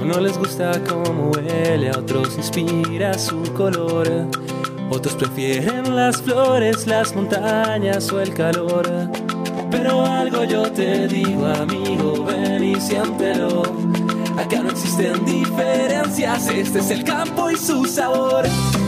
No les gusta cómo huele, a otros inspira su color. Otros prefieren las flores, las montañas o el calor. Pero algo yo te digo, amigo, ven y siéntelo. Acá no existen diferencias, este es el campo y su sabor.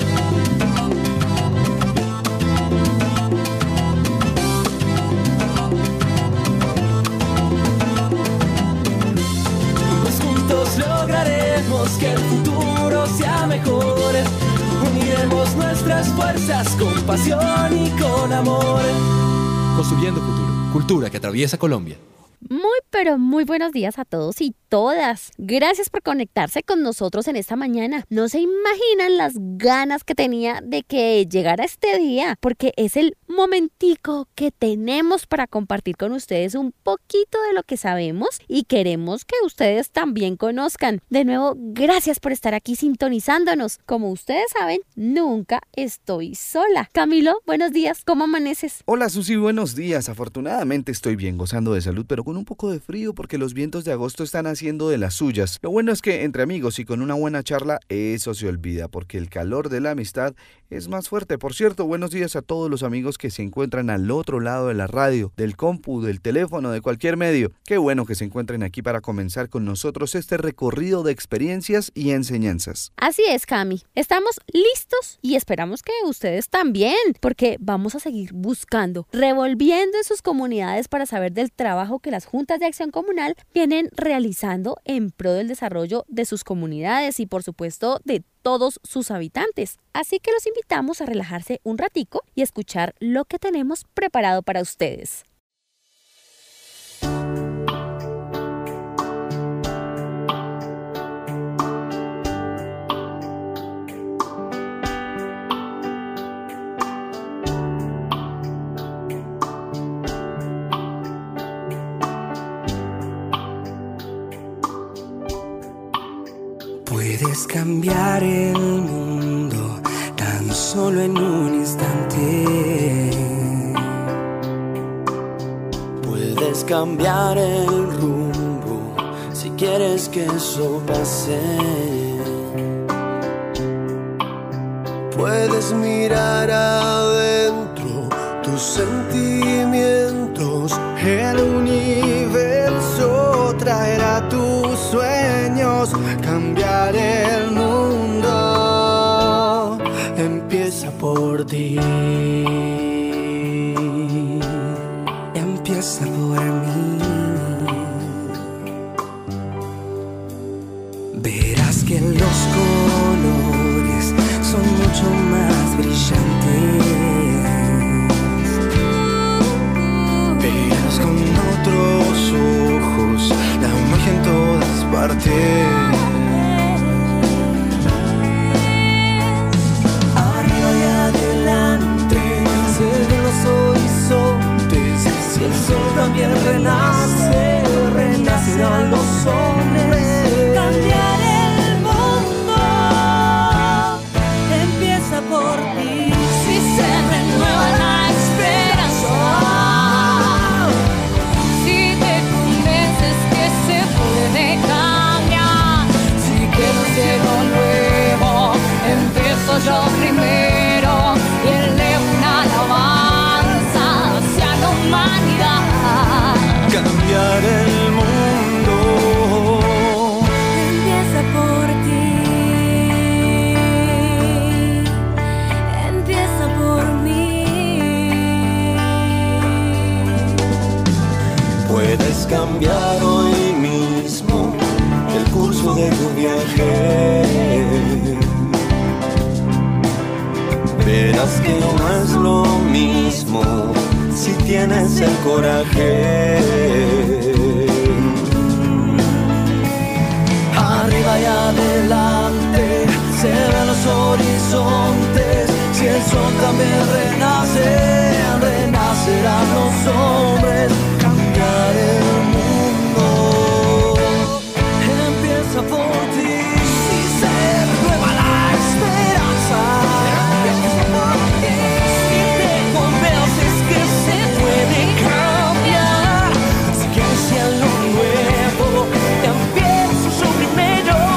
Pues juntos lograremos que el futuro sea mejor. Uniremos nuestras fuerzas con pasión y con amor. Construyendo futuro. Cultura que atraviesa Colombia. Muy, pero muy buenos días a todos y todas. Gracias por conectarse con nosotros en esta mañana. No se imaginan las ganas que tenía de que llegara este día, porque es el momentico que tenemos para compartir con ustedes un poquito de lo que sabemos y queremos que ustedes también conozcan. De nuevo, gracias por estar aquí sintonizándonos. Como ustedes saben, nunca estoy sola. Camilo, buenos días. ¿Cómo amaneces? Hola Susi, buenos días. Afortunadamente estoy bien, gozando de salud, pero con un poco de frío porque los vientos de agosto están haciendo de las suyas. Lo bueno es que entre amigos y con una buena charla, eso se olvida, porque el calor de la amistad es más fuerte. Por cierto, buenos días a todos los amigos que se encuentran al otro lado de la radio, del compu, del teléfono, de cualquier medio. Qué bueno que se encuentren aquí para comenzar con nosotros este recorrido de experiencias y enseñanzas. Así es, Cami. Estamos listos y esperamos que ustedes también, porque vamos a seguir buscando, revolviendo en sus comunidades para saber del trabajo que las juntas de acción comunal vienen realizando en pro del desarrollo de sus comunidades y por supuesto de todos sus habitantes. Así que los invitamos a relajarse un ratico y escuchar lo que tenemos preparado para ustedes. Puedes cambiar el mundo tan solo en un instante. Puedes cambiar el rumbo si quieres que eso pase. Puedes mirar adentro tus sentimientos. El universo traerá tus sueños. Cambiar el mundo empieza por ti. Empieza por mí. Verás que los colores son mucho más brillantes. Verás con otros ojos la magia en todas partes. Arriba y adelante se ven los horizontes. Si el sol también renace, renacerán los hombres. Cambiar el mundo empieza por ti. Si se renueva la esperanza, si te convences que se puede cambiar, si quieres algo nuevo, empiezo yo primero y elevo una alabanza hacia la humanidad. Cambiar el mundo empieza por ti, empieza por mí. Puedes cambiar hoy mismo el curso de tu viaje. Verás que no es lo mismo si tienes el coraje. Arriba y adelante se ven los horizontes. Si el sol también renace, renacerán los hombres. Cambiar el mundo empieza por ti. Si se renueva la esperanza, empieza por ti. Si te convences que se puede cambiar, si quieres algo nuevo, empiezo yo primero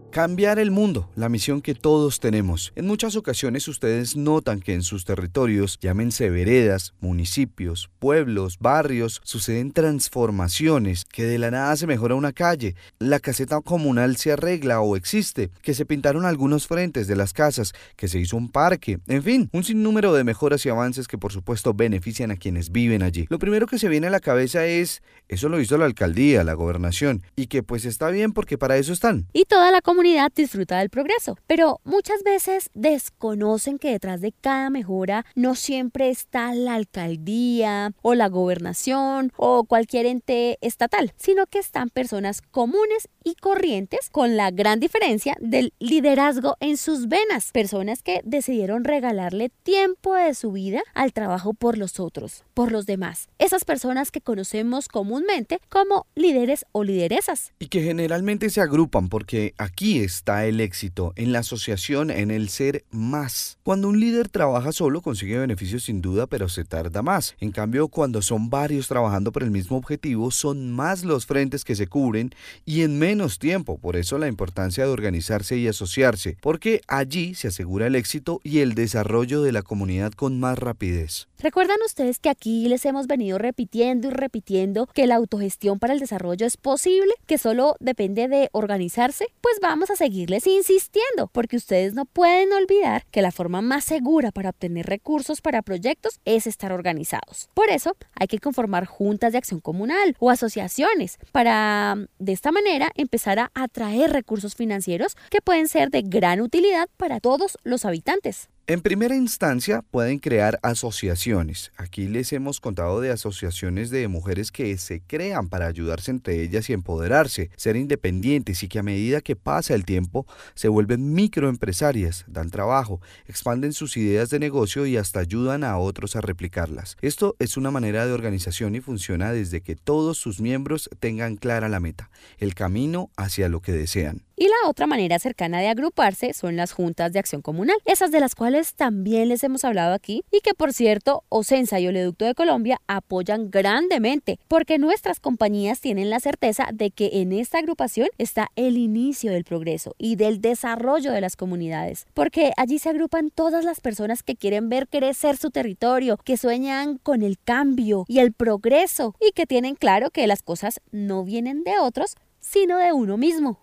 Cambiar el mundo, la misión que todos tenemos. En muchas ocasiones ustedes notan que en sus territorios, llámense veredas, municipios, pueblos, barrios, suceden transformaciones, que de la nada se mejora una calle, la caseta comunal se arregla o existe, que se pintaron algunos frentes de las casas, que se hizo un parque, en fin, un sinnúmero de mejoras y avances que por supuesto benefician a quienes viven allí. Lo primero que se viene a la cabeza es, eso lo hizo la alcaldía, la gobernación, y que pues está bien porque para eso están. Y toda la comunidad disfruta del progreso, pero muchas veces desconocen que detrás de cada mejora no siempre está la alcaldía o la gobernación o cualquier ente estatal, sino que están personas comunes y corrientes con la gran diferencia del liderazgo en sus venas, personas que decidieron regalarle tiempo de su vida al trabajo por los otros, por los demás, esas personas que conocemos comúnmente como líderes o lideresas. Y que generalmente se agrupan porque aquí está el éxito, en la asociación, en el ser más. Cuando un líder trabaja solo consigue beneficios sin duda, pero se tarda más. En cambio, cuando son varios trabajando por el mismo objetivo, son más los frentes que se cubren y en menos tiempo. Por eso la importancia de organizarse y asociarse, porque allí se asegura el éxito y el desarrollo de la comunidad con más rapidez. ¿Recuerdan ustedes que aquí les hemos venido repitiendo y repitiendo que la autogestión para el desarrollo es posible, que solo depende de organizarse? Pues vamos a seguirles insistiendo, porque ustedes no pueden olvidar que la forma más segura para obtener recursos para proyectos es estar organizados. Por eso hay que conformar juntas de acción comunal o asociaciones para, de esta manera, empezar a atraer recursos financieros que pueden ser de gran utilidad para todos los habitantes. En primera instancia, pueden crear asociaciones. Aquí les hemos contado de asociaciones de mujeres que se crean para ayudarse entre ellas y empoderarse, ser independientes y que a medida que pasa el tiempo se vuelven microempresarias, dan trabajo, expanden sus ideas de negocio y hasta ayudan a otros a replicarlas. Esto es una manera de organización y funciona desde que todos sus miembros tengan clara la meta, el camino hacia lo que desean. Y la otra manera cercana de agruparse son las juntas de acción comunal, esas de las cuales también les hemos hablado aquí y que por cierto Ocensa y Oleoducto de Colombia apoyan grandemente porque nuestras compañías tienen la certeza de que en esta agrupación está el inicio del progreso y del desarrollo de las comunidades, porque allí se agrupan todas las personas que quieren ver crecer su territorio, que sueñan con el cambio y el progreso y que tienen claro que las cosas no vienen de otros, sino de uno mismo.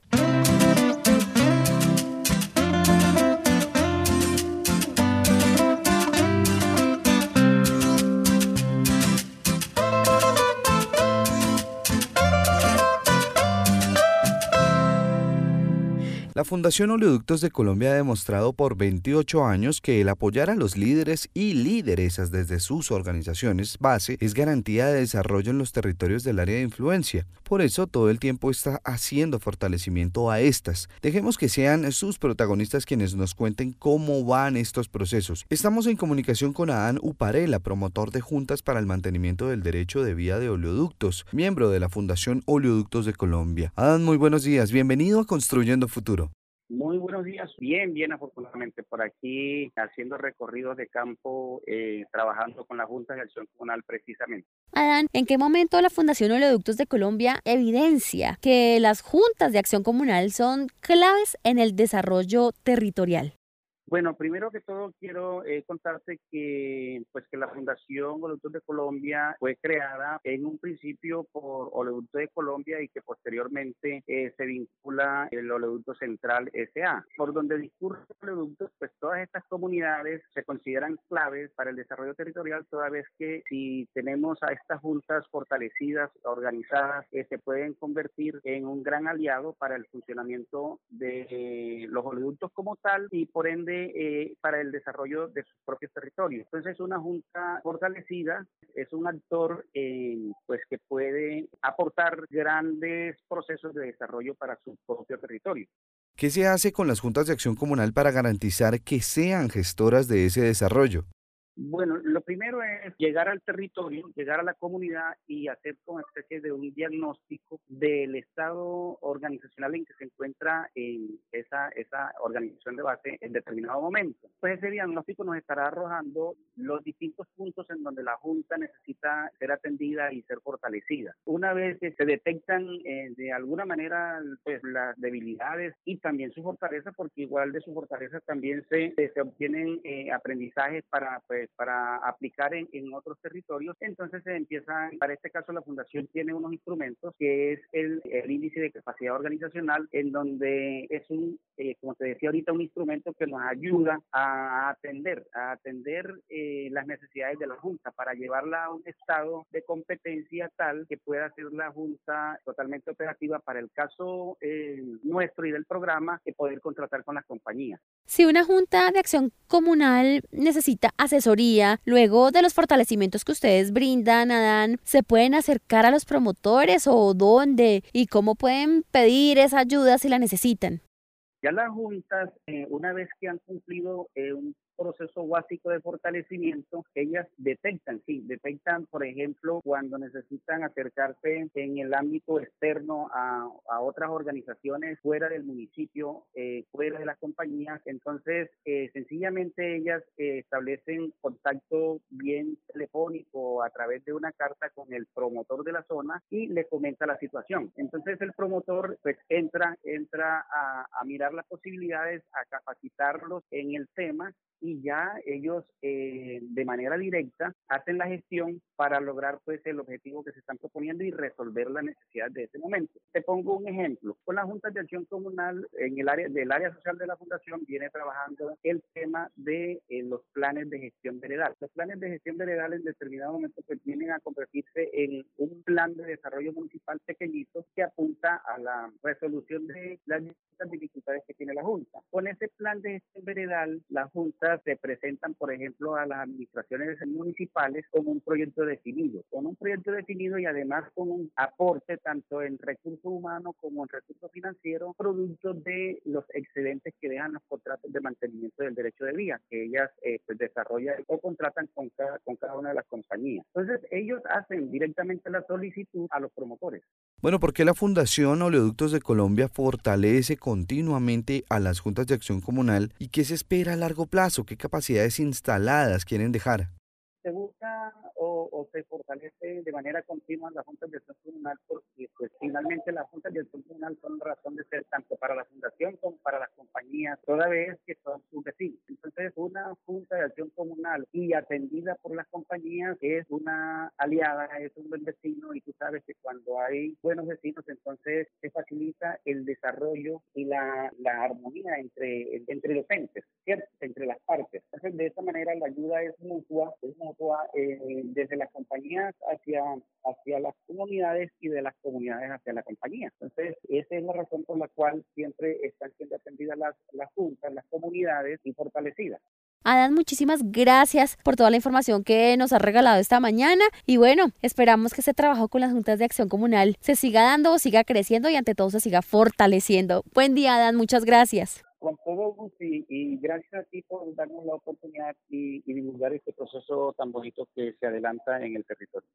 La Fundación Oleoductos de Colombia ha demostrado por 28 años que el apoyar a los líderes y lideresas desde sus organizaciones base es garantía de desarrollo en los territorios del área de influencia. Por eso todo el tiempo está haciendo fortalecimiento a estas. Dejemos que sean sus protagonistas quienes nos cuenten cómo van estos procesos. Estamos en comunicación con Adán Uparela, promotor de juntas para el mantenimiento del derecho de vía de oleoductos, miembro de la Fundación Oleoductos de Colombia. Adán, muy buenos días. Bienvenido a Construyendo Futuro. Muy buenos días, bien afortunadamente por aquí haciendo recorridos de campo, trabajando con la Junta de Acción Comunal precisamente. Adán, ¿en qué momento la Fundación Oleoductos de Colombia evidencia que las juntas de acción comunal son claves en el desarrollo territorial? Bueno, primero que todo quiero contarte que la Fundación Oleoductos de Colombia fue creada en un principio por Oleoductos de Colombia y que posteriormente se vincula el Oleoducto Central S.A. Por donde discurre Oleoductos, pues todas estas comunidades se consideran claves para el desarrollo territorial, toda vez que si tenemos a estas juntas fortalecidas, organizadas, se pueden convertir en un gran aliado para el funcionamiento de los oleoductos como tal y por ende para el desarrollo de sus propios territorios. Entonces, una junta fortalecida es un actor que puede aportar grandes procesos de desarrollo para su propio territorio. ¿Qué se hace con las juntas de acción comunal para garantizar que sean gestoras de ese desarrollo? Bueno, lo primero es llegar al territorio, llegar a la comunidad y hacer como especie de un diagnóstico del estado organizacional en que se encuentra en esa organización de base en determinado momento. Pues ese diagnóstico nos estará arrojando los distintos puntos en donde la Junta necesita ser atendida y ser fortalecida. Una vez que se detectan de alguna manera pues las debilidades y también su fortaleza, porque igual de su fortaleza también se obtienen aprendizajes para aplicar en otros territorios, entonces se empieza, para este caso la Fundación tiene unos instrumentos que es el índice de capacidad organizacional, en donde es como te decía ahorita, un instrumento que nos ayuda a atender las necesidades de la Junta para llevarla a un estado de competencia tal que pueda ser la Junta totalmente operativa para el caso nuestro y del programa, de poder contratar con las compañías. Si una Junta de Acción Comunal necesita asesoría, luego de los fortalecimientos que ustedes brindan, Adán, ¿se pueden acercar a los promotores o dónde? ¿Y cómo pueden pedir esa ayuda si la necesitan? Ya las juntas, una vez que han cumplido un proceso básico de fortalecimiento, ellas detectan, por ejemplo, cuando necesitan acercarse en el ámbito externo a otras organizaciones fuera del municipio, fuera de las compañías. Entonces, sencillamente ellas establecen contacto bien telefónico a través de una carta con el promotor de la zona y le comenta la situación. Entonces, el promotor pues entra a mirar las posibilidades, a capacitarlos en el tema, y ya ellos de manera directa hacen la gestión para lograr pues el objetivo que se están proponiendo y resolver la necesidad de ese momento. Te pongo un ejemplo. Con la Junta de Acción Comunal, en el área social de la Fundación, viene trabajando el tema de los planes de gestión veredal. Los planes de gestión veredal en determinado momento pues vienen a convertirse en un plan de desarrollo municipal pequeñito que apunta a la resolución de las dificultades que tiene la Junta. Con ese plan de gestión veredal, la Junta se presentan, por ejemplo, a las administraciones municipales con un proyecto definido y además con un aporte tanto en recursos humanos como en recursos financieros, producto de los excedentes que dejan los contratos de mantenimiento del derecho de vía, que ellas pues desarrollan o contratan con cada una de las compañías. Entonces, ellos hacen directamente la solicitud a los promotores. Bueno, ¿por qué la Fundación Oleoductos de Colombia fortalece continuamente a las juntas de acción comunal y qué se espera a largo plazo? ¿Qué capacidades instaladas quieren dejar? Se busca o se fortalece de manera continua las juntas de acción comunal porque pues finalmente las juntas de acción comunal son razón de ser tanto para la fundación como para las compañías, toda vez que son sus vecinos. Entonces una junta de acción comunal y atendida por las compañías es una aliada, es un buen vecino, y tú sabes que cuando hay buenos vecinos entonces se facilita el desarrollo y la armonía entre los entes, ¿cierto? Entre las partes. Entonces de esta manera la ayuda es mutua desde las compañías hacia las comunidades y de las comunidades hacia la compañía. Entonces, esa es la razón por la cual siempre están siendo atendidas las juntas, las comunidades y fortalecidas. Adán, muchísimas gracias por toda la información que nos has regalado esta mañana y bueno, esperamos que este trabajo con las juntas de acción comunal se siga dando, siga creciendo y ante todo se siga fortaleciendo. Buen día, Adán, muchas gracias. Con todo gusto y gracias a ti por darnos la oportunidad y divulgar este proceso tan bonito que se adelanta en el territorio.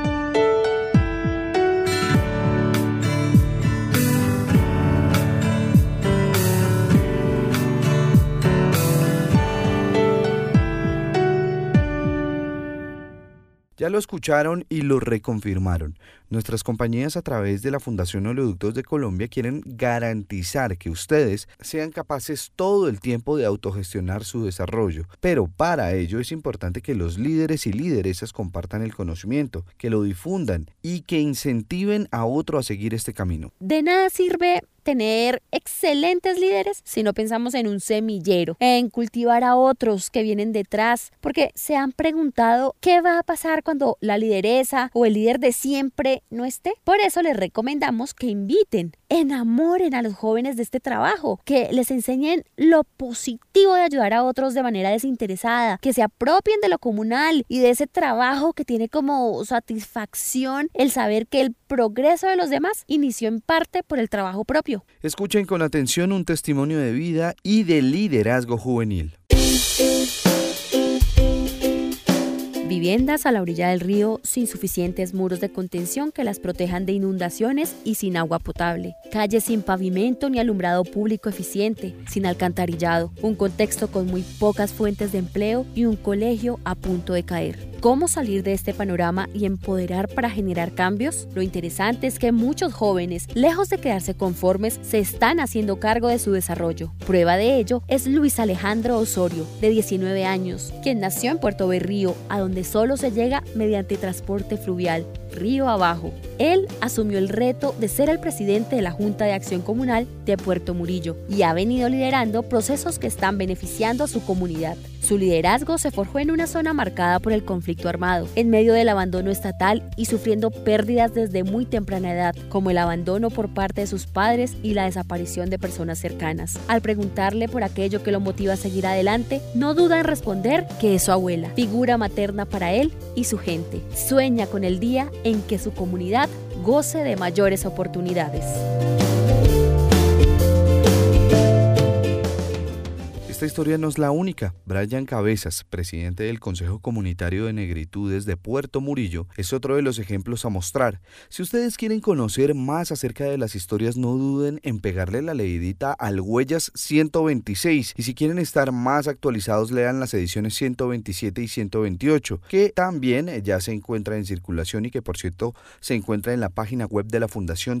Ya lo escucharon y lo reconfirmaron. Nuestras compañías a través de la Fundación Oleoductos de Colombia quieren garantizar que ustedes sean capaces todo el tiempo de autogestionar su desarrollo. Pero para ello es importante que los líderes y lideresas compartan el conocimiento, que lo difundan y que incentiven a otro a seguir este camino. De nada sirve tener excelentes líderes si no pensamos en un semillero, en cultivar a otros que vienen detrás, porque se han preguntado qué va a pasar cuando la lideresa o el líder de siempre no esté. Por eso les recomendamos que inviten, enamoren a los jóvenes de este trabajo, que les enseñen lo positivo de ayudar a otros de manera desinteresada, que se apropien de lo comunal y de ese trabajo que tiene como satisfacción el saber que el progreso de los demás inició en parte por el trabajo propio. Escuchen con atención un testimonio de vida y de liderazgo juvenil. Viviendas a la orilla del río sin suficientes muros de contención que las protejan de inundaciones y sin agua potable. Calles sin pavimento ni alumbrado público eficiente, sin alcantarillado. Un contexto con muy pocas fuentes de empleo y un colegio a punto de caer. ¿Cómo salir de este panorama y empoderar para generar cambios? Lo interesante es que muchos jóvenes, lejos de quedarse conformes, se están haciendo cargo de su desarrollo. Prueba de ello es Luis Alejandro Osorio, de 19 años, quien nació en Puerto Berrío, a donde solo se llega mediante transporte fluvial, río abajo. Él asumió el reto de ser el presidente de la Junta de Acción Comunal de Puerto Murillo y ha venido liderando procesos que están beneficiando a su comunidad. Su liderazgo se forjó en una zona marcada por el conflicto armado, en medio del abandono estatal y sufriendo pérdidas desde muy temprana edad, como el abandono por parte de sus padres y la desaparición de personas cercanas. Al preguntarle por aquello que lo motiva a seguir adelante, no duda en responder que es su abuela, figura materna para él y su gente. Sueña con el día en que su comunidad goce de mayores oportunidades. Esta historia no es la única. Brian Cabezas, presidente del Consejo Comunitario de Negritudes de Puerto Murillo, es otro de los ejemplos a mostrar. Si ustedes quieren conocer más acerca de las historias, no duden en pegarle la leidita al Huellas 126. Y si quieren estar más actualizados, lean las ediciones 127 y 128, que también ya se encuentra en circulación y que, por cierto, se encuentra en la página web de la Fundación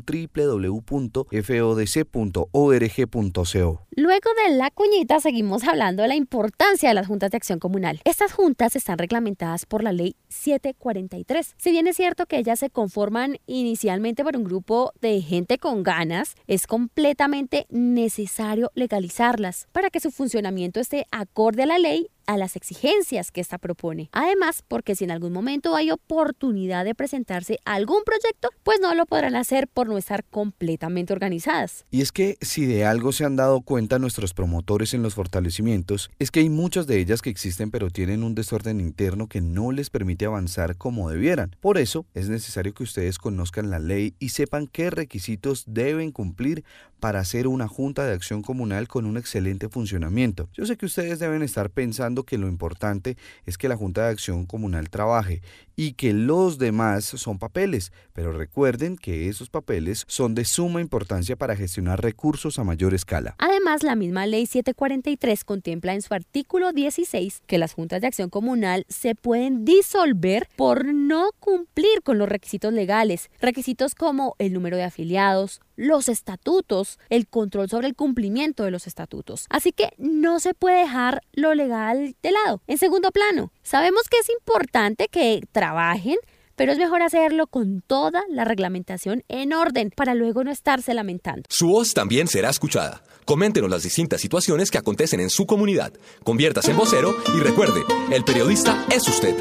www.fodc.org.co. Luego de la cuñita, seguimos hablando de la importancia de las juntas de acción comunal. Estas juntas están reglamentadas por la ley 743. Si bien es cierto que ellas se conforman inicialmente por un grupo de gente con ganas, es completamente necesario legalizarlas para que su funcionamiento esté acorde a la ley, a las exigencias que ésta propone. Además, porque si en algún momento hay oportunidad de presentarse a algún proyecto, pues no lo podrán hacer por no estar completamente organizadas. Y es que si de algo se han dado cuenta nuestros promotores en los fortalecimientos, es que hay muchas de ellas que existen pero tienen un desorden interno que no les permite avanzar como debieran. Por eso es necesario que ustedes conozcan la ley y sepan qué requisitos deben cumplir para hacer una junta de acción comunal con un excelente funcionamiento. Yo sé que ustedes deben estar pensando que lo importante es que la Junta de Acción Comunal trabaje y que los demás son papeles, pero recuerden que esos papeles son de suma importancia para gestionar recursos a mayor escala. Además, la misma Ley 743 contempla en su artículo 16 que las juntas de acción comunal se pueden disolver por no cumplir con los requisitos legales, requisitos como el número de afiliados, los estatutos, el control sobre el cumplimiento de los estatutos. Así que no se puede dejar lo legal de lado. En segundo plano, sabemos que es importante que trabajen, pero es mejor hacerlo con toda la reglamentación en orden para luego no estarse lamentando. Su voz también será escuchada. Coméntenos las distintas situaciones que acontecen en su comunidad. Conviértase en vocero y recuerde, el periodista es usted.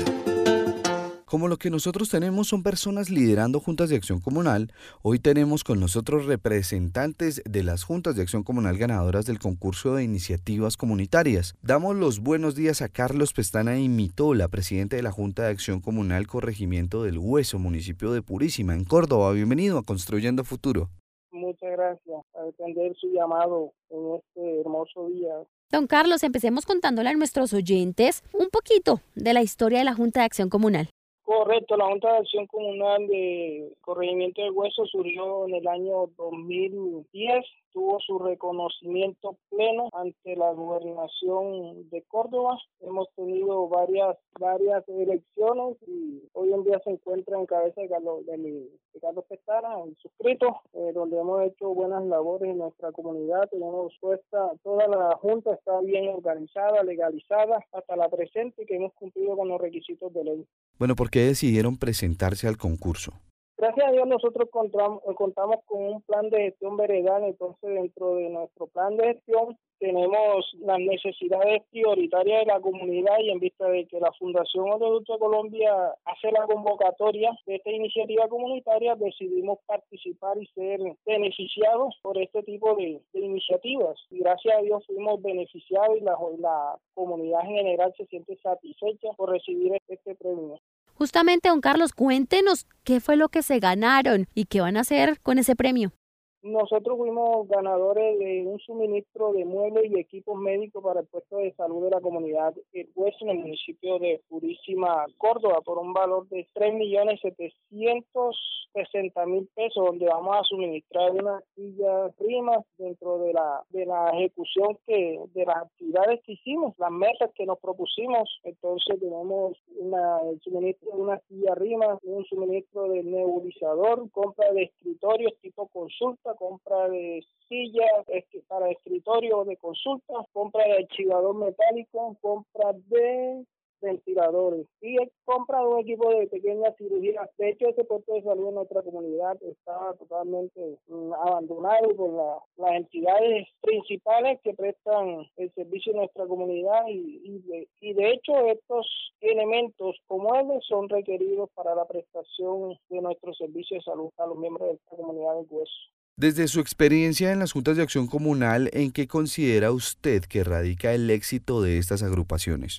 Como lo que nosotros tenemos son personas liderando juntas de acción comunal, hoy tenemos con nosotros representantes de las juntas de acción comunal ganadoras del concurso de iniciativas comunitarias. Damos los buenos días a Carlos Pestana y Mitola, presidente de la Junta de Acción Comunal Corregimiento del Hueso, municipio de Purísima, en Córdoba. Bienvenido a Construyendo Futuro. Muchas gracias por atender su llamado en este hermoso día. Don Carlos, empecemos contándole a nuestros oyentes un poquito de la historia de la Junta de Acción Comunal. Correcto, la Junta de Acción Comunal de Corregimiento del Hueso surgió en el año 2010, tuvo su reconocimiento pleno ante la gobernación de Córdoba. Hemos tenido varias elecciones y hoy en día se encuentra en cabeza de Carlos Pestana, suscrito, donde hemos hecho buenas labores en nuestra comunidad. Tenemos toda la Junta está bien organizada, legalizada hasta la presente y que hemos cumplido con los requisitos de ley. Bueno, ¿por qué decidieron presentarse al concurso? Gracias a Dios nosotros contamos con un plan de gestión veredal, entonces dentro de nuestro plan de gestión tenemos las necesidades prioritarias de la comunidad y en vista de que la Fundación Oleoducto de Colombia hace la convocatoria de esta iniciativa comunitaria, decidimos participar y ser beneficiados por este tipo de iniciativas. Y gracias a Dios fuimos beneficiados y la comunidad en general se siente satisfecha por recibir este premio. Justamente, don Carlos, cuéntenos qué fue lo que se ganaron y qué van a hacer con ese premio. nosotros fuimos ganadores de un suministro de muebles y equipos médicos para el puesto de salud de la comunidad El Hueso en el municipio de Purísima, Córdoba, por un valor de 3.760.000 pesos, donde vamos a suministrar una silla prima dentro de la ejecución de las actividades que hicimos, las metas que nos propusimos. Entonces tenemos el suministro de una silla rima, un suministro de nebulizador, compra de escritorios tipo consulta, compra de sillas para escritorio de consulta, compra de archivador metálico, compra de ventiladores y compra de un equipo de pequeña cirugía. De hecho, ese puesto de salud en nuestra comunidad estaba totalmente abandonado por las entidades principales que prestan el servicio en nuestra comunidad y de hecho estos elementos como estos son requeridos para la prestación de nuestro servicio de salud a los miembros de esta comunidad del Hueso. Desde su experiencia en las juntas de acción comunal, ¿en qué considera usted que radica el éxito de estas agrupaciones?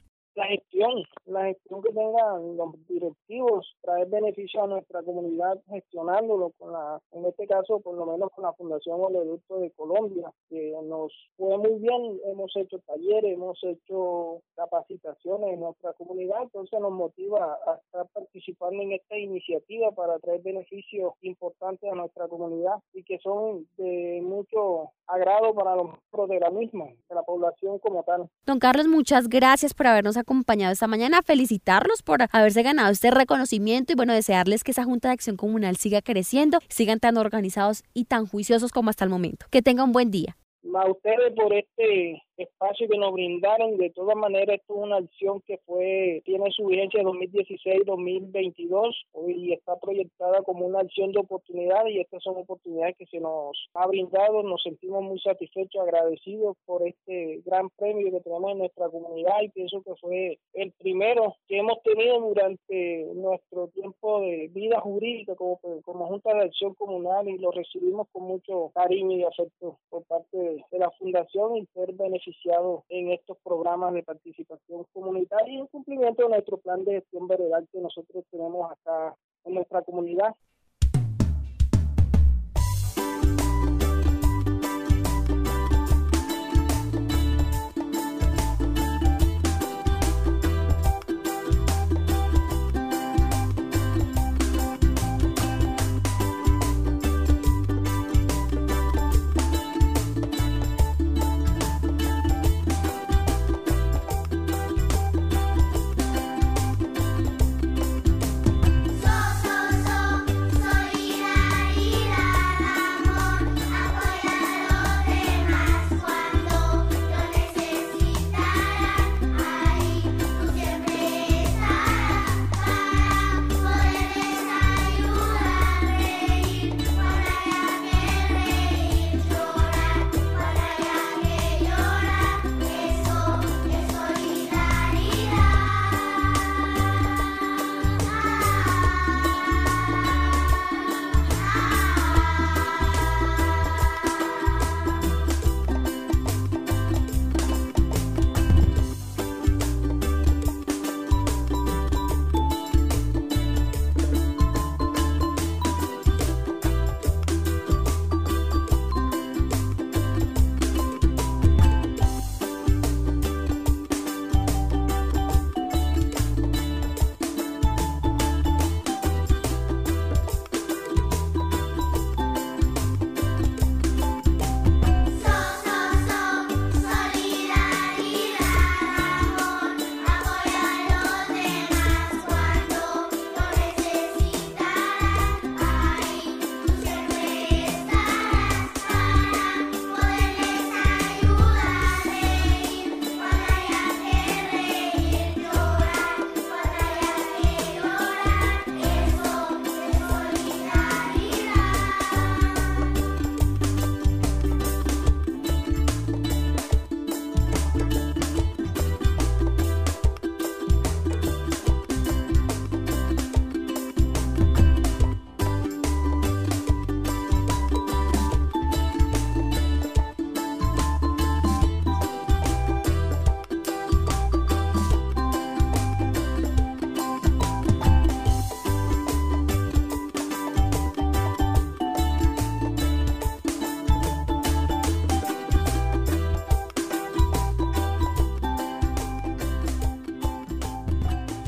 La gestión que tengan los directivos, traer beneficio a nuestra comunidad gestionándolo en este caso por lo menos con la Fundación Oleoducto de Colombia, que nos fue muy bien, hemos hecho talleres, hemos hecho capacitaciones en nuestra comunidad, entonces nos motiva a estar participando en esta iniciativa para traer beneficios importantes a nuestra comunidad y que son de mucho agrado para los miembros de la misma, de la población como tal. Don Carlos, muchas gracias por habernos acompañado esta mañana, felicitarlos por haberse ganado este reconocimiento y bueno, desearles que esa Junta de Acción Comunal siga creciendo, sigan tan organizados y tan juiciosos como hasta el momento. Que tengan un buen día. A ustedes por este espacio que nos brindaron. De todas maneras, esto es una acción que tiene su vigencia de 2016-2022 y está proyectada como una acción de oportunidad, y estas son oportunidades que se nos ha brindado. Nos sentimos muy satisfechos, agradecidos por este gran premio que tenemos en nuestra comunidad, y pienso que fue el primero que hemos tenido durante nuestro tiempo de vida jurídica como Junta de Acción Comunal, y lo recibimos con mucho cariño y afecto por parte de la Fundación, y ser beneficiados en estos programas de participación comunitaria y en cumplimiento de nuestro plan de gestión veredal que nosotros tenemos acá en nuestra comunidad.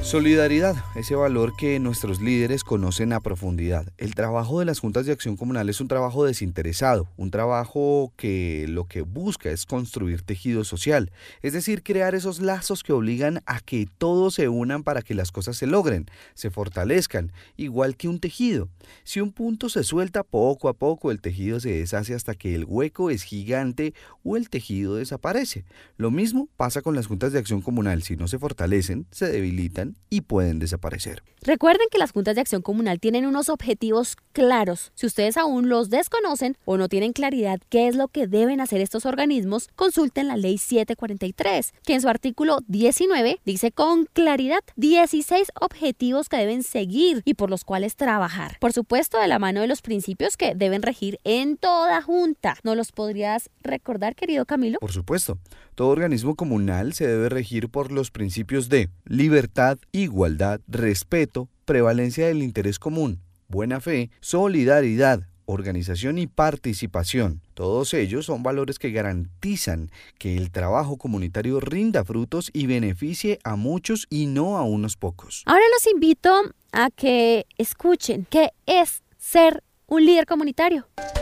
Solidaridad, ese valor que nuestros líderes conocen a profundidad. El trabajo de las juntas de acción comunal es un trabajo desinteresado, un trabajo que lo que busca es construir tejido social, es decir, crear esos lazos que obligan a que todos se unan para que las cosas se logren, se fortalezcan, igual que un tejido. Si un punto se suelta, poco a poco el tejido se deshace hasta que el hueco es gigante o el tejido desaparece. Lo mismo pasa con las juntas de acción comunal, si no se fortalecen, se debilitan y pueden desaparecer. Recuerden que las juntas de acción comunal tienen unos objetivos claros. Si ustedes aún los desconocen o no tienen claridad qué es lo que deben hacer estos organismos, consulten la Ley 743, que en su artículo 19 dice con claridad 16 objetivos que deben seguir y por los cuales trabajar. Por supuesto, de la mano de los principios que deben regir en toda junta. ¿Nos los podrías recordar, querido Camilo? Por supuesto, todo organismo comunal se debe regir por los principios de libertad, igualdad, respeto, prevalencia del interés común, buena fe, solidaridad, organización y participación. Todos ellos son valores que garantizan que el trabajo comunitario rinda frutos y beneficie a muchos y no a unos pocos. Ahora los invito a que escuchen qué es ser un líder comunitario.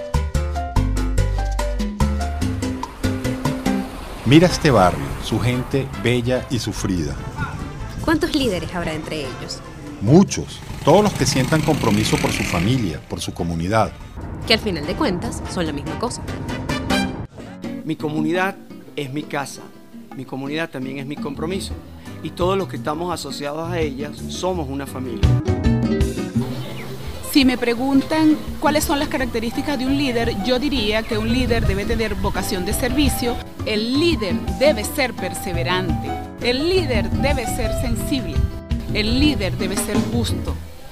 Mira este barrio, su gente bella y sufrida. ¿Cuántos líderes habrá entre ellos? Muchos, todos los que sientan compromiso por su familia, por su comunidad. Que al final de cuentas son la misma cosa. Mi comunidad es mi casa, mi comunidad también es mi compromiso y todos los que estamos asociados a ellas somos una familia. Si me preguntan cuáles son las características de un líder, yo diría que un líder debe tener vocación de servicio, el líder debe ser perseverante, el líder debe ser sensible, el líder debe ser justo.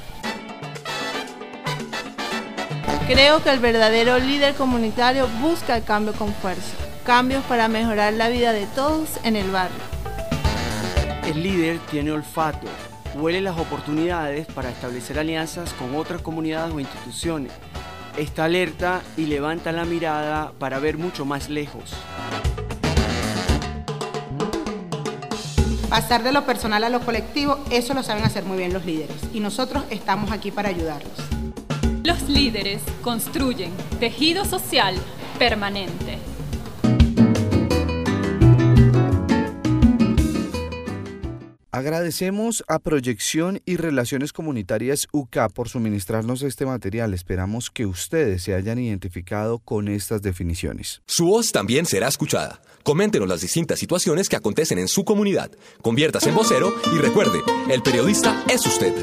Creo que el verdadero líder comunitario busca el cambio con fuerza, cambios para mejorar la vida de todos en el barrio. El líder tiene olfato, huele las oportunidades para establecer alianzas con otras comunidades o instituciones. Está alerta y levanta la mirada para ver mucho más lejos. Pasar de lo personal a lo colectivo, eso lo saben hacer muy bien los líderes y nosotros estamos aquí para ayudarlos. Los líderes construyen tejido social permanente. Agradecemos a Proyección y Relaciones Comunitarias UCA por suministrarnos este material. Esperamos que ustedes se hayan identificado con estas definiciones. Su voz también será escuchada. Coméntenos las distintas situaciones que acontecen en su comunidad. Conviértase en vocero y recuerde, el periodista es usted.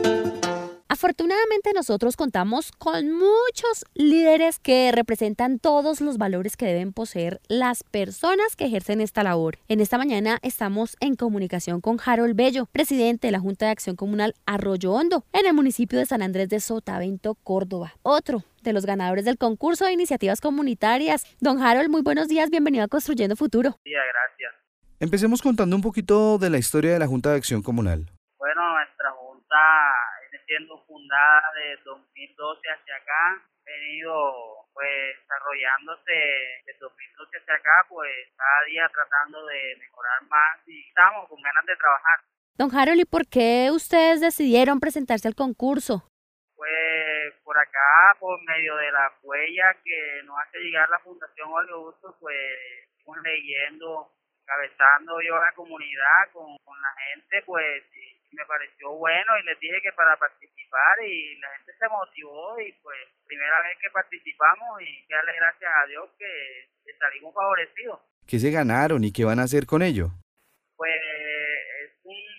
Afortunadamente nosotros contamos con muchos líderes que representan todos los valores que deben poseer las personas que ejercen esta labor. En esta mañana estamos en comunicación con Harold Bello, presidente de la Junta de Acción Comunal Arroyo Hondo, en el municipio de San Andrés de Sotavento, Córdoba. Otro de los ganadores del concurso de iniciativas comunitarias. Don Harold, muy buenos días, bienvenido a Construyendo Futuro. Sí, gracias. Empecemos contando un poquito de la historia de la Junta de Acción Comunal. Bueno, nuestra Junta siendo fundada de 2012 hacia acá, venido pues desarrollándose de 2012 hacia acá, pues cada día tratando de mejorar más y estamos con ganas de trabajar. Don Harold, ¿y por qué ustedes decidieron presentarse al concurso? Pues por acá, por medio de la huella que nos hace llegar la Fundación Jorge Augusto, pues estamos leyendo, encabezando yo a la comunidad con la gente, pues me pareció bueno y les dije que para participar y la gente se motivó y pues primera vez que participamos y darle gracias a Dios que salimos favorecidos. ¿Qué se ganaron y qué van a hacer con ello? Pues es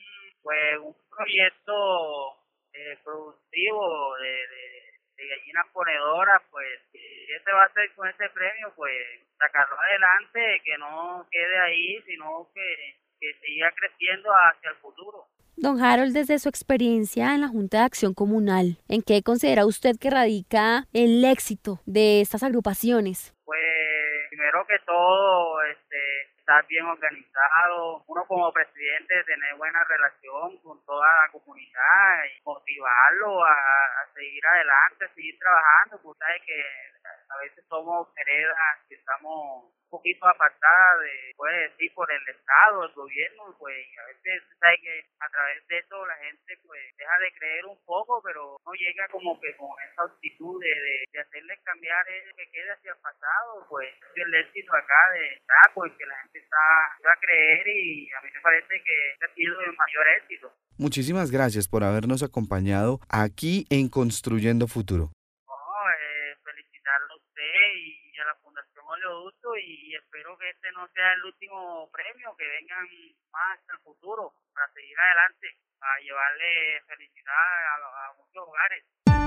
un proyecto productivo de gallinas ponedoras, pues ¿qué se va a hacer con ese premio? Pues sacarlo adelante, que no quede ahí, sino que siga creciendo hacia el futuro. Don Harold, desde su experiencia en la Junta de Acción Comunal, ¿en qué considera usted que radica el éxito de estas agrupaciones? Pues primero que todo, estar bien organizado, uno como presidente tener buena relación con toda la comunidad y motivarlo a seguir adelante, a seguir trabajando, porque sabe que a veces somos veredas que estamos un poquito apartadas puede decir, por el Estado, el gobierno, pues a veces sabe que a través de eso la gente pues deja de creer un poco, pero no llega como que con esa actitud de hacerle cambiar que quede hacia el pasado, pues el éxito acá de Taco y que la gente va a creer, y a mí me parece que ha sido el mayor éxito. Muchísimas gracias por habernos acompañado aquí en Construyendo Futuro. Felicitarlo a usted y a la Fundación Oleoducto, y espero que este no sea el último premio, que vengan más en el futuro para seguir adelante, a llevarle felicidad a muchos hogares.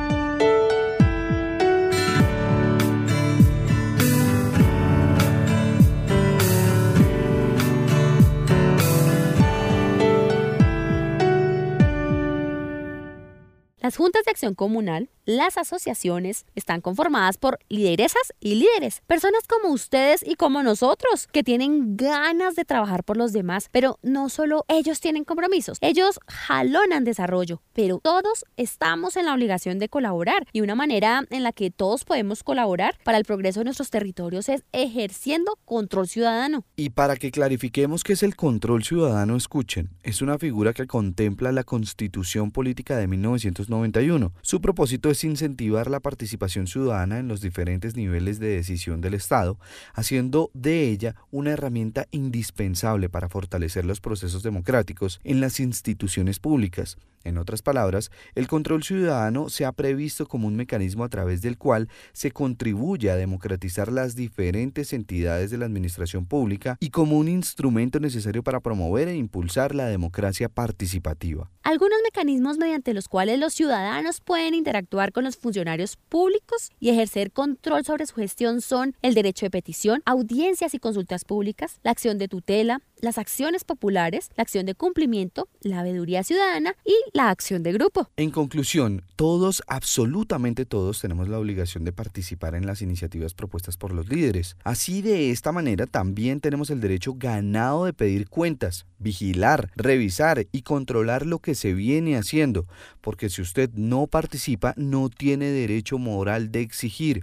Las juntas de acción comunal, las asociaciones, están conformadas por lideresas y líderes, personas como ustedes y como nosotros, que tienen ganas de trabajar por los demás, pero no solo ellos tienen compromisos, ellos jalonan desarrollo, pero todos estamos en la obligación de colaborar, y una manera en la que todos podemos colaborar para el progreso de nuestros territorios es ejerciendo control ciudadano. Y para que clarifiquemos qué es el control ciudadano, escuchen, es una figura que contempla la Constitución Política de 1991. Su propósito es incentivar la participación ciudadana en los diferentes niveles de decisión del Estado, haciendo de ella una herramienta indispensable para fortalecer los procesos democráticos en las instituciones públicas. En otras palabras, el control ciudadano se ha previsto como un mecanismo a través del cual se contribuye a democratizar las diferentes entidades de la administración pública y como un instrumento necesario para promover e impulsar la democracia participativa. Algunos mecanismos mediante los cuales los ciudadanos pueden interactuar con los funcionarios públicos y ejercer control sobre su gestión son el derecho de petición, audiencias y consultas públicas, la acción de tutela, las acciones populares, la acción de cumplimiento, la veeduría ciudadana y la acción de grupo. En conclusión, todos, absolutamente todos, tenemos la obligación de participar en las iniciativas propuestas por los líderes. Así, de esta manera, también tenemos el derecho ganado de pedir cuentas, vigilar, revisar y controlar lo que se viene haciendo, porque si usted no participa, no tiene derecho moral de exigir.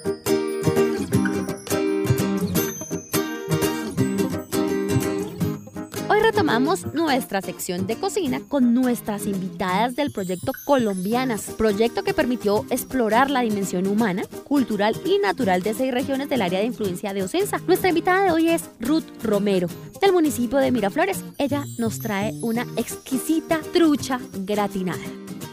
Retomamos nuestra sección de cocina con nuestras invitadas del proyecto Colombianas, proyecto que permitió explorar la dimensión humana, cultural y natural de 6 regiones del área de influencia de Ocensa. Nuestra invitada de hoy es Ruth Romero, del municipio de Miraflores. Ella nos trae una exquisita trucha gratinada.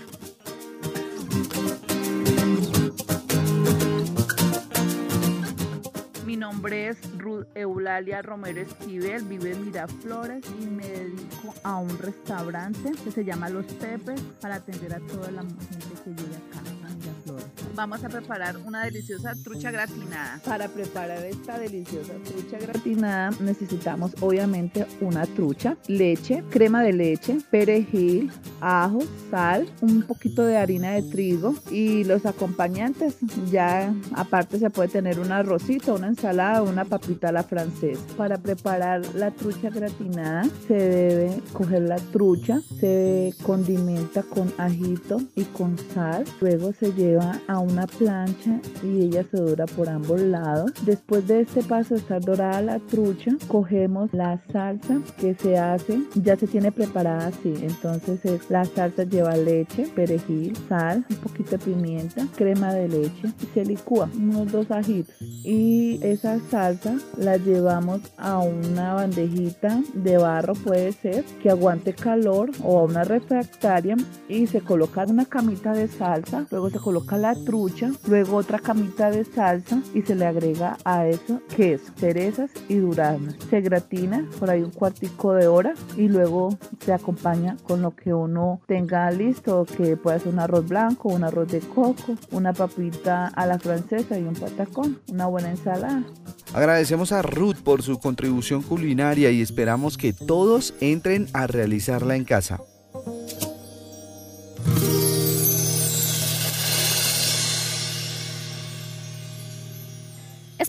Mi nombre es Ruth Eulalia Romero Esquivel, vivo en Miraflores y me dedico a un restaurante que se llama Los Pepes para atender a toda la gente que llega acá a Miraflores. Vamos a preparar una deliciosa trucha gratinada. Para preparar esta deliciosa trucha gratinada necesitamos obviamente una trucha, leche, crema de leche, perejil, ajo, sal, un poquito de harina de trigo y los acompañantes. Ya aparte se puede tener un arrocito, una ensalada, una papita a la francesa. Para preparar la trucha gratinada se debe coger la trucha, se condimenta con ajito y con sal, luego se lleva a una plancha y ella se dora por ambos lados. Después de este paso de estar dorada la trucha, cogemos la salsa que se hace, ya se tiene preparada así, entonces la salsa lleva leche, perejil, sal, un poquito de pimienta, crema de leche y se licúa, unos 2 ajitos y esa salsa la llevamos a una bandejita de barro, puede ser, que aguante calor o a una refractaria y se coloca una camita de salsa, luego se coloca la trucha, luego otra camita de salsa y se le agrega a eso queso, cerezas y duraznos. Se gratina por ahí un cuartico de hora y luego se acompaña con lo que uno tenga listo, que puede ser un arroz blanco, un arroz de coco, una papita a la francesa y un patacón, una buena ensalada. Agradecemos a Ruth por su contribución culinaria y esperamos que todos entren a realizarla en casa.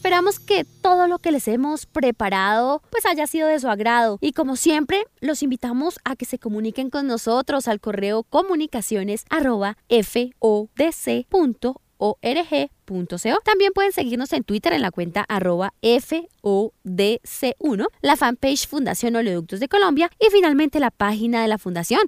Esperamos que todo lo que les hemos preparado pues haya sido de su agrado. Y como siempre, los invitamos a que se comuniquen con nosotros al correo comunicaciones@fodc.org.co. También pueden seguirnos en Twitter en la cuenta @FODC1, la fanpage Fundación Oleoductos de Colombia y finalmente la página de la Fundación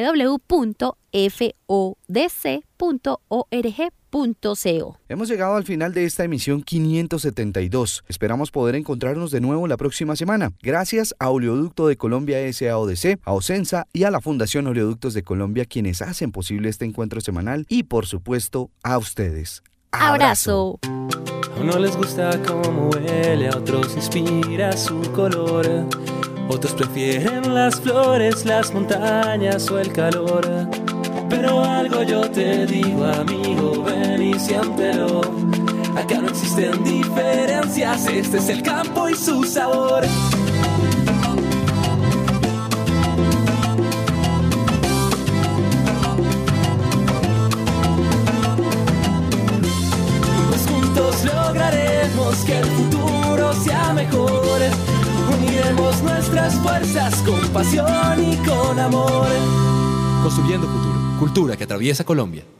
www.fodc.org.co. Hemos llegado al final de esta emisión 572. Esperamos poder encontrarnos de nuevo la próxima semana. Gracias a Oleoducto de Colombia S.A.O.D.C., a Ocensa y a la Fundación Oleoductos de Colombia, quienes hacen posible este encuentro semanal, y por supuesto a ustedes. ¡Abrazo! A uno les gusta cómo huele, a otros inspira su color. Otros prefieren las flores, las montañas o el calor. Pero algo yo te digo, amigo, ven y siéntelo. Acá no existen diferencias, este es el campo y su sabor. Lograremos que el futuro sea mejor. Uniremos nuestras fuerzas con pasión y con amor. Construyendo futuro. Cultura que atraviesa Colombia.